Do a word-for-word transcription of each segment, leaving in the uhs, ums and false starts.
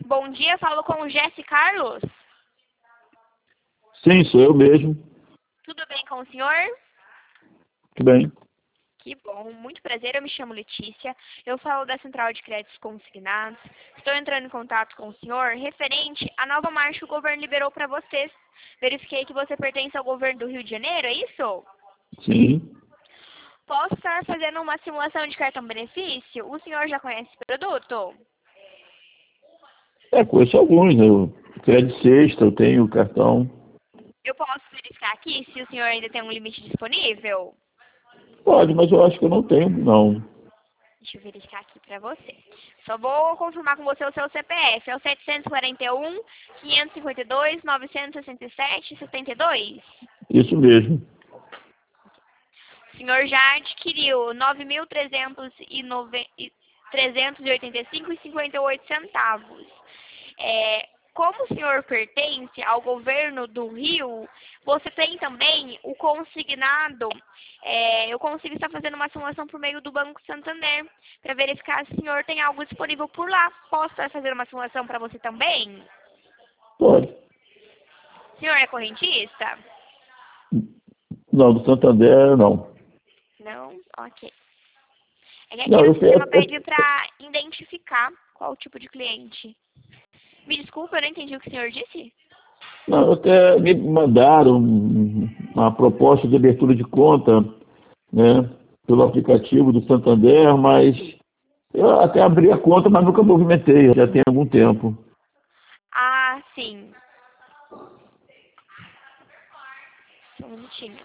Bom dia, falo com o Jesse Carlos. Sim, sou eu mesmo. Tudo bem com o senhor? Tudo bem. Que bom, muito prazer, eu me chamo Letícia, eu falo da Central de Créditos Consignados. Estou entrando em contato com o senhor referente à nova marcha que o governo liberou para vocês. Verifiquei que você pertence ao governo do Rio de Janeiro, é isso? Sim. Posso estar fazendo uma simulação de cartão-benefício? O senhor já conhece esse produto? É, conheço alguns, né? Eu crédito sexta, eu tenho cartão. Eu posso verificar aqui se o senhor ainda tem um limite disponível? Pode, mas eu acho que eu não tenho, não. Deixa eu verificar aqui pra você. Só vou confirmar com você o seu C P F. É o setecentos e quarenta e um, quinhentos e cinquenta e dois, novecentos e sessenta e sete, setenta e dois? Isso mesmo. O senhor já adquiriu nove mil trezentos e oitenta e cinco reais e cinquenta e oito centavos. É, como o senhor pertence ao governo do Rio, você tem também o consignado. É, eu consigo estar fazendo uma simulação por meio do Banco Santander para verificar se o senhor tem algo disponível por lá. Posso estar fazendo uma simulação para você também? Pode. O senhor é correntista? Não, do Santander, não. Não? Ok. É que aqui Não, no eu sistema quero... pede para identificar qual o tipo de cliente. Me desculpa, eu não entendi o que o senhor disse. Não, até me mandaram uma proposta de abertura de conta, né? Pelo aplicativo do Santander, mas eu até abri a conta, mas nunca movimentei, já tem algum tempo. Ah, sim. Só um minutinho.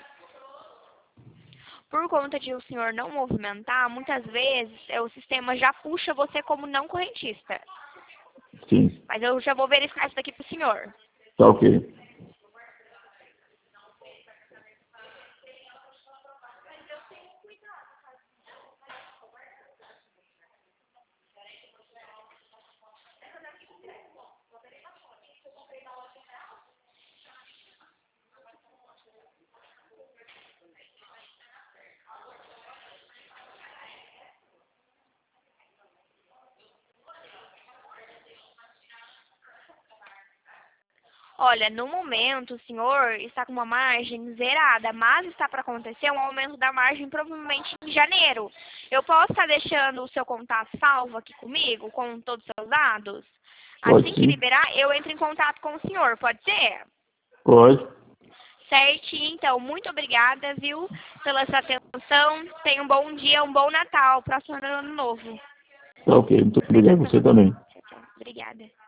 Por conta de o senhor não movimentar, muitas vezes é, o sistema já puxa você como não correntista. Sim, Mas eu já vou verificar isso daqui pro senhor. tá ok. Olha, no momento o senhor está com uma margem zerada, mas está para acontecer um aumento da margem provavelmente em janeiro. Eu posso estar deixando o seu contato salvo aqui comigo, com todos os seus dados? Assim Pode que sim. liberar, eu entro em contato com o senhor, pode ser? Pode. Certinho, então, muito obrigada, viu, pela sua atenção. Tenha um bom dia, um bom Natal, próximo ano novo. Tá ok. Muito obrigado Obrigada a pra você você. também. Tchau, tchau. Obrigada.